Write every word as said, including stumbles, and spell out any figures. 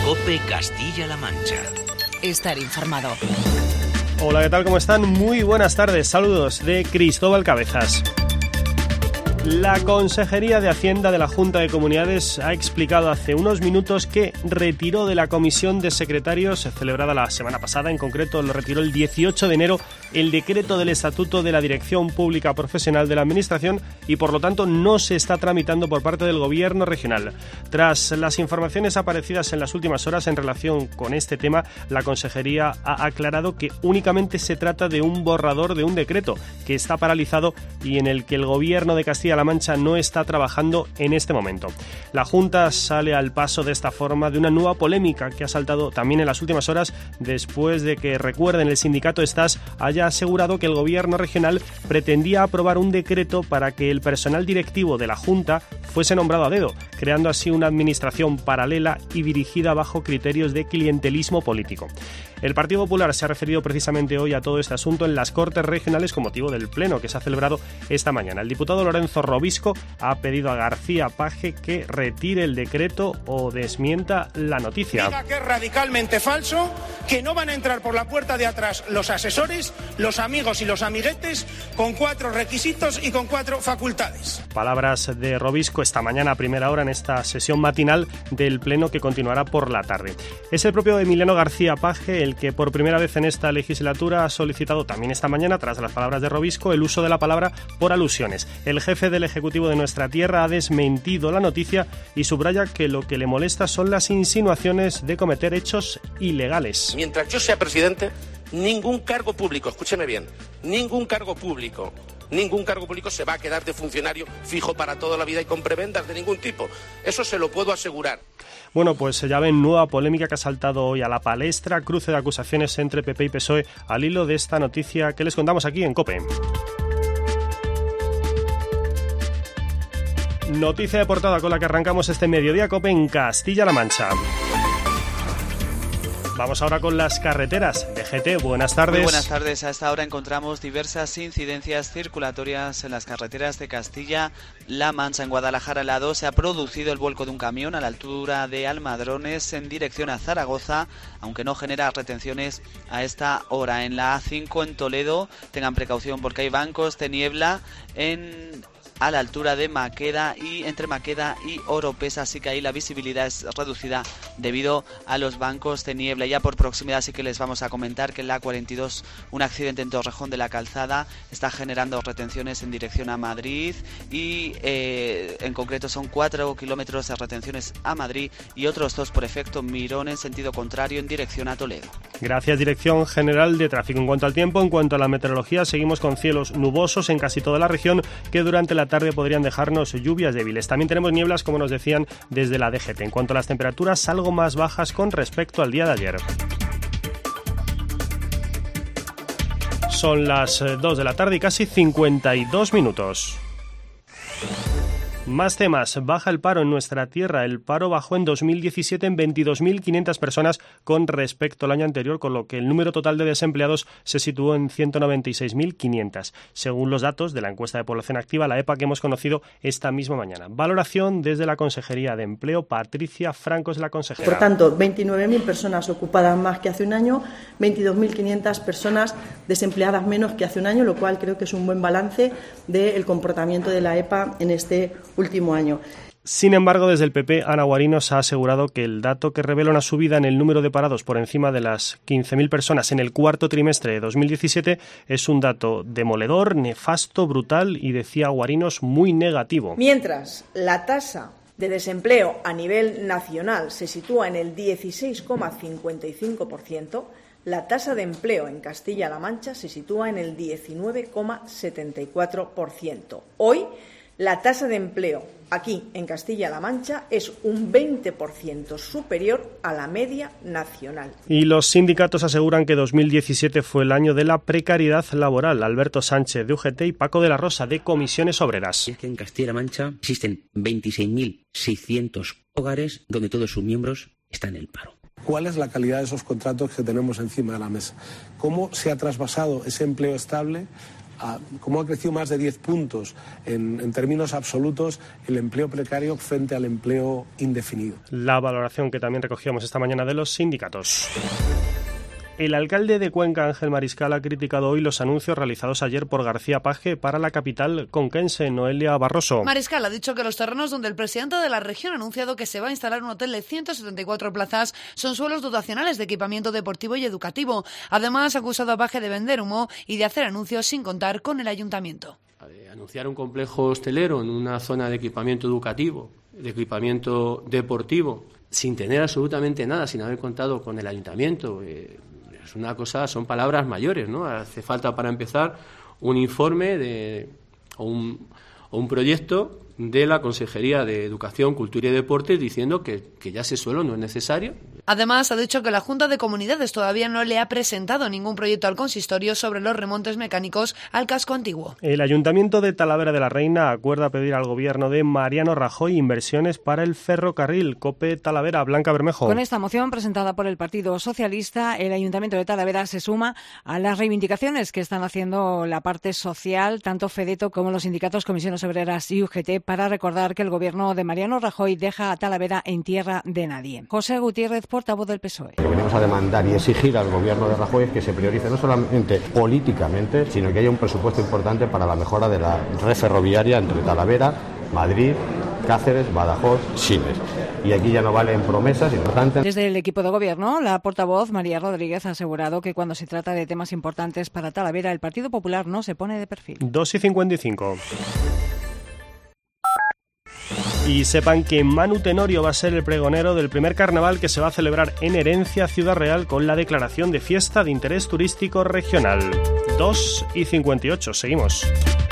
COPE Castilla-La Mancha. Estar informado. Hola, ¿qué tal? ¿Cómo están? Muy buenas tardes. Saludos de Cristóbal Cabezas. La Consejería de Hacienda de la Junta de Comunidades ha explicado hace unos minutos que retiró de la Comisión de Secretarios, celebrada la semana pasada, en concreto lo retiró el dieciocho de enero, el decreto del Estatuto de la Dirección Pública Profesional de la Administración y por lo tanto no se está tramitando por parte del Gobierno regional. Tras las informaciones aparecidas en las últimas horas en relación con este tema, la Consejería ha aclarado que únicamente se trata de un borrador de un decreto que está paralizado y en el que el Gobierno de Castilla-La Mancha no está trabajando en este momento. La Junta sale al paso de esta forma de una nueva polémica que ha saltado también en las últimas horas después de que, recuerden, el sindicato Estas haya asegurado que el Gobierno regional pretendía aprobar un decreto para que el personal directivo de la Junta fuese nombrado a dedo, creando así una administración paralela y dirigida bajo criterios de clientelismo político. El Partido Popular se ha referido precisamente hoy a todo este asunto en las Cortes Regionales con motivo del pleno que se ha celebrado esta mañana. El diputado Lorenzo Robisco ha pedido a García Page que retire el decreto o desmienta la noticia. Diga que es radicalmente falso, que no van a entrar por la puerta de atrás los asesores, los amigos y los amiguetes con cuatro requisitos y con cuatro facultades. Palabras de Robisco esta mañana a primera hora en esta sesión matinal del pleno que continuará por la tarde. Es el propio Emiliano García Page el que por primera vez en esta legislatura ha solicitado también esta mañana, tras las palabras de Robisco, el uso de la palabra por alusiones. El jefe del Ejecutivo de nuestra tierra ha desmentido la noticia y subraya que lo que le molesta son las insinuaciones de cometer hechos ilegales. Mientras yo sea presidente, ningún cargo público, escúcheme bien, ningún cargo público, ningún cargo público se va a quedar de funcionario fijo para toda la vida y con prebendas de ningún tipo. Eso se lo puedo asegurar. Bueno, pues ya ven, nueva polémica que ha saltado hoy a la palestra, cruce de acusaciones entre P P y P S O E al hilo de esta noticia que les contamos aquí en COPE. Noticia de portada con la que arrancamos este mediodía COPE en Castilla-La Mancha. Vamos ahora con las carreteras. D G T, buenas tardes. Muy buenas tardes. A esta hora encontramos diversas incidencias circulatorias en las carreteras de Castilla-La Mancha. En Guadalajara, la dos, se ha producido el vuelco de un camión a la altura de Almadrones en dirección a Zaragoza, aunque no genera retenciones a esta hora. En la A cinco, en Toledo, tengan precaución porque hay bancos de niebla en... a la altura de Maqueda y entre Maqueda y Oropesa, así que ahí la visibilidad es reducida debido a los bancos de niebla. Ya por proximidad sí que les vamos a comentar que en la A cuarenta y dos un accidente en Torrejón de la Calzada está generando retenciones en dirección a Madrid y eh, en concreto son cuatro kilómetros de retenciones a Madrid y otros dos por efecto Mirón en sentido contrario en dirección a Toledo. Gracias, Dirección General de Tráfico. En cuanto al tiempo, en cuanto a la meteorología, seguimos con cielos nubosos en casi toda la región que durante la tarde podrían dejarnos lluvias débiles. También tenemos nieblas, como nos decían desde la D G T. En cuanto a las temperaturas, algo más bajas con respecto al día de ayer. Son las dos de la tarde y casi cincuenta y dos minutos. Más temas. Baja el paro en nuestra tierra. El paro bajó en dos mil diecisiete en veintidós mil quinientas personas con respecto al año anterior, con lo que el número total de desempleados se situó en ciento noventa y seis mil quinientos, según los datos de la encuesta de población activa, la E P A, que hemos conocido esta misma mañana. Valoración desde la Consejería de Empleo. Patricia Franco es la consejera. Por tanto, veintinueve mil personas ocupadas más que hace un año, veintidós mil quinientas personas desempleadas menos que hace un año, lo cual creo que es un buen balance del comportamiento de la E P A en este último año. Sin embargo, desde el P P, Ana Guarinos ha asegurado que el dato que revela una subida en el número de parados por encima de las quince mil personas en el cuarto trimestre de dos mil diecisiete es un dato demoledor, nefasto, brutal y, decía Guarinos, muy negativo. Mientras la tasa de desempleo a nivel nacional se sitúa en el dieciséis coma cincuenta y cinco por ciento, la tasa de empleo en Castilla-La Mancha se sitúa en el diecinueve coma setenta y cuatro por ciento. Hoy, la tasa de empleo aquí en Castilla-La Mancha es un veinte por ciento superior a la media nacional. Y los sindicatos aseguran que dos mil diecisiete fue el año de la precariedad laboral. Alberto Sánchez de U G T y Paco de la Rosa de Comisiones Obreras. Es que en Castilla-La Mancha existen veintiséis mil seiscientos hogares donde todos sus miembros están en el paro. ¿Cuál es la calidad de esos contratos que tenemos encima de la mesa? ¿Cómo se ha trasvasado ese empleo estable a, como ha crecido más de diez puntos en, en términos absolutos el empleo precario frente al empleo indefinido. La valoración que también recogíamos esta mañana de los sindicatos. El alcalde de Cuenca, Ángel Mariscal, ha criticado hoy los anuncios realizados ayer por García Paje para la capital conquense, Noelia Barroso. Mariscal ha dicho que los terrenos donde el presidente de la región ha anunciado que se va a instalar un hotel de ciento setenta y cuatro plazas son suelos dotacionales de equipamiento deportivo y educativo. Además, ha acusado a Paje de vender humo y de hacer anuncios sin contar con el ayuntamiento. Anunciar un complejo hostelero en una zona de equipamiento educativo, de equipamiento deportivo, sin tener absolutamente nada, sin haber contado con el ayuntamiento, eh, es una cosa, son palabras mayores, ¿no? Hace falta, para empezar, un informe de, o, un, o un proyecto de la Consejería de Educación, Cultura y Deportes diciendo que, que ya ese suelo no es necesario. Además, ha dicho que la Junta de Comunidades todavía no le ha presentado ningún proyecto al consistorio sobre los remontes mecánicos al casco antiguo. El Ayuntamiento de Talavera de la Reina acuerda pedir al gobierno de Mariano Rajoy inversiones para el ferrocarril Cope Talavera. Blanca Bermejo. Con esta moción presentada por el Partido Socialista, el Ayuntamiento de Talavera se suma a las reivindicaciones que están haciendo la parte social, tanto Fedeto como los sindicatos Comisiones Obreras y U G T, para recordar que el gobierno de Mariano Rajoy deja a Talavera en tierra de nadie. José Gutiérrez, portavoz del P S O E. Lo que venimos a demandar y exigir al gobierno de Rajoy es que se priorice no solamente políticamente, sino que haya un presupuesto importante para la mejora de la red ferroviaria entre Talavera, Madrid, Cáceres, Badajoz, Sines. Y aquí ya no valen promesas importantes. Desde el equipo de gobierno, la portavoz María Rodríguez ha asegurado que cuando se trata de temas importantes para Talavera, el Partido Popular no se pone de perfil. dos y cincuenta y cinco. Y sepan que Manu Tenorio va a ser el pregonero del primer carnaval que se va a celebrar en Herencia, Ciudad Real, con la declaración de fiesta de interés turístico regional. dos y cincuenta y ocho, seguimos.